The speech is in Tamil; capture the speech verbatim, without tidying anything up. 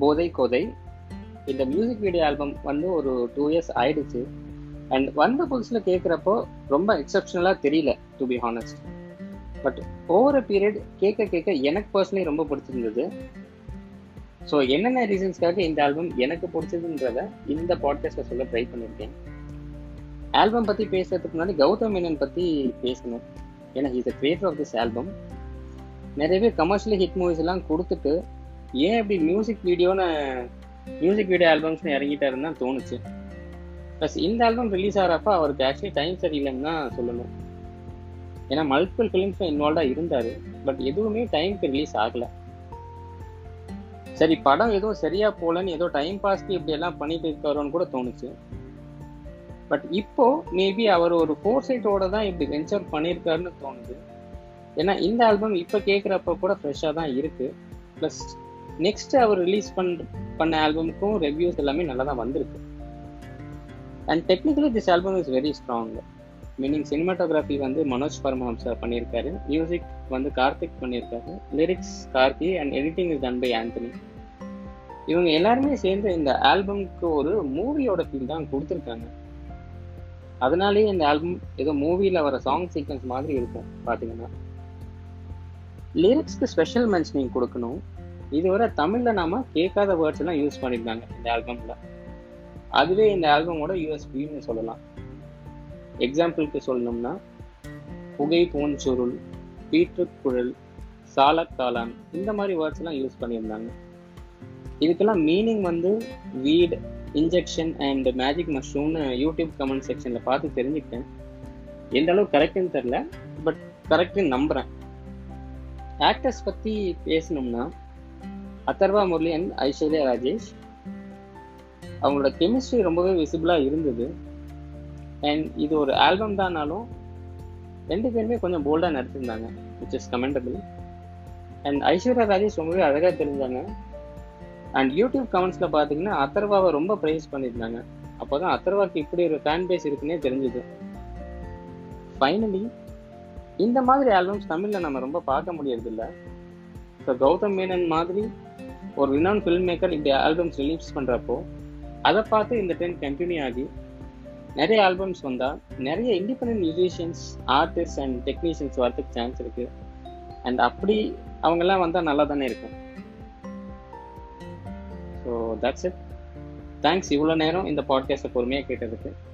போதை கோதை. இந்த மியூசிக் வீடியோ ஆல்பம் வந்து ஒரு டூ இயர்ஸ் ஆயிடுச்சு. அண்ட் வந்த புதுசில் கேட்குறப்போ ரொம்ப எக்ஸப்ஷனலாக தெரியல, to be honest. But over a period கேட்க கேட்க எனக்கு பர்சனலி ரொம்ப பிடிச்சிருந்தது. ஸோ என்னென்ன ரீசன்ஸ்க்காக இந்த ஆல்பம் எனக்கு பிடிச்சதுன்றத இந்த பாட்காஸ்ட்டில் சொல்ல ட்ரை பண்ணியிருக்கேன். ஆல்பம் பற்றி பேசுறதுக்கு முன்னாடி கௌதம் மேனன் பற்றி பேசணும். ஏன்னா is the creator of this album. நிறைய பேர் கமர்ஷியல் ஹிட் மூவிஸ் எல்லாம் கொடுத்துட்டு ஏன் இப்படி மியூசிக் வீடியோன்னு மியூசிக் வீடியோ ஆல்பம்ஸ்னு இறங்கிட்டாருன்னு தான் தோணுச்சு. ப்ளஸ் இந்த ஆல்பம் ரிலீஸ் ஆகிறப்ப அவருக்கு ஆக்சுவலி டைம் சரியில்லைன்னு தான் சொல்லணும். ஏன்னா மல்டிபிள் ஃபிலிம்ஸும் இன்வால்வாக இருந்தார். பட் எதுவுமே டைமுக்கு ரிலீஸ் ஆகலை. சரி, படம் எதுவும் சரியா போகலன்னு ஏதோ டைம் பாஸ்க்கு இப்படி எல்லாம் பண்ணிட்டு இருக்காரோன்னு கூட தோணுச்சு. பட் இப்போ மேபி அவர் ஒரு ஃபோர் சைட்டோட தான் இப்படி வென்ச்சர் பண்ணியிருக்காருன்னு தோணுது. ஏன்னா இந்த ஆல்பம் இப்போ கேட்குறப்ப கூட ஃப்ரெஷ்ஷாக தான் இருக்கு. ப்ளஸ் நெக்ஸ்ட் அவர் ரிலீஸ் பண்ண பண்ண ஆல்பமுக்கும் ரிவ்யூஸ் எல்லாமே நல்லா தான் வந்திருக்கு. And technically this album is very strong. Meaning cinematography வந்து மனோஜ் பரமஹம்சா பண்ணியிருக்காரு, மியூசிக் வந்து கார்த்திக் பண்ணியிருக்காரு, lyrics Karthi, and editing is done by Anthony. இவங்க எல்லாருமே சேர்ந்து இந்த ஆல்பம்க்கு ஒரு மூவியோட ஃபீல் தான் கொடுத்துருக்காங்க. அதனாலேயே இந்த ஆல்பம் ஏதோ மூவியில் வர சாங் சீக்வன்ஸ் மாதிரி இருக்கும் பார்த்தீங்கன்னா. லிரிக்ஸ்க்கு ஸ்பெஷல் மென்ஷனிங் கொடுக்கணும். இதுவரை தமிழில் நாம கேட்காத வேர்ட்ஸ் எல்லாம் யூஸ் பண்ணியிருந்தாங்க இந்த ஆல்பமில். அதுவே இந்த ஆல்பமோட யூஎஸ்பின்னு சொல்லலாம். எக்ஸாம்பிளுக்கு சொல்லணும்னா புகை பூஞ்சுருள், பீற்றுக்குழல், சாலக்காளான், இந்த மாதிரி வேர்ட்ஸ் எல்லாம் யூஸ் பண்ணியிருந்தாங்க. இதுக்கெல்லாம் மீனிங் வந்து வீட், இன்ஜெக்ஷன் அண்ட் மேஜிக் மஷ்ரூம்னு யூடியூப் கமெண்ட் செக்ஷனில் பார்த்து தெரிஞ்சுக்கிட்டேன். எந்த அளவுக்கு கரெக்டுன்னு தெரில, பட் கரெக்டுன்னு நம்புகிறேன். ஆக்டர்ஸ் பற்றி பேசணும்னா அதர்வா முரளி அண்ட் ஐஸ்வர்யா ராஜேஷ், அவங்களோட கெமிஸ்ட்ரி ரொம்பவே விசிபிளாக இருந்தது. அண்ட் இது ஒரு ஆல்பம் தானாலும் ரெண்டு பேருமே கொஞ்சம் போல்டாக நடிச்சிருந்தாங்க, which is commendable. And Aishwarya Rajesh ரொம்பவே அழகாக தெரிஞ்சாங்க. அண்ட் யூடியூப் கமெண்ட்ஸில் பார்த்தீங்கன்னா அதர்வாவை ரொம்ப ப்ரைஸ் பண்ணியிருந்தாங்க. அப்போ தான் அதர்வாக்கு இப்படி ஒரு ஃபேன் பேஸ் இருக்குன்னே தெரிஞ்சுது. ஃபைனலி இந்த மாதிரி ஆல்பம்ஸ் தமிழில் நம்ம ரொம்ப பார்க்க முடியறதில்ல. ஸோ கௌதம் மேனன் மாதிரி ஒரு ரினவுன் ஃபில்ம் மேக்கர் இப்படி ஆல்பம்ஸ் ரிலீஸ் பண்ணுறப்போ அதை பார்த்து இந்த ட்ரெண்ட் கண்டினியூ ஆகி நிறைய ஆல்பம்ஸ் வந்தால் நிறைய independent musicians, artist and technicians வரதுக்கு சான்ஸ் இருக்குது. அண்ட் அப்படி அவங்கெல்லாம் வந்தால் நல்லா தானே இருக்கும். So that's it. தேங்க்ஸ் இவ்வளோ நேரம் இந்த பாட்காஸ்ட்டை பொறுமையாக கேட்டதுக்கு.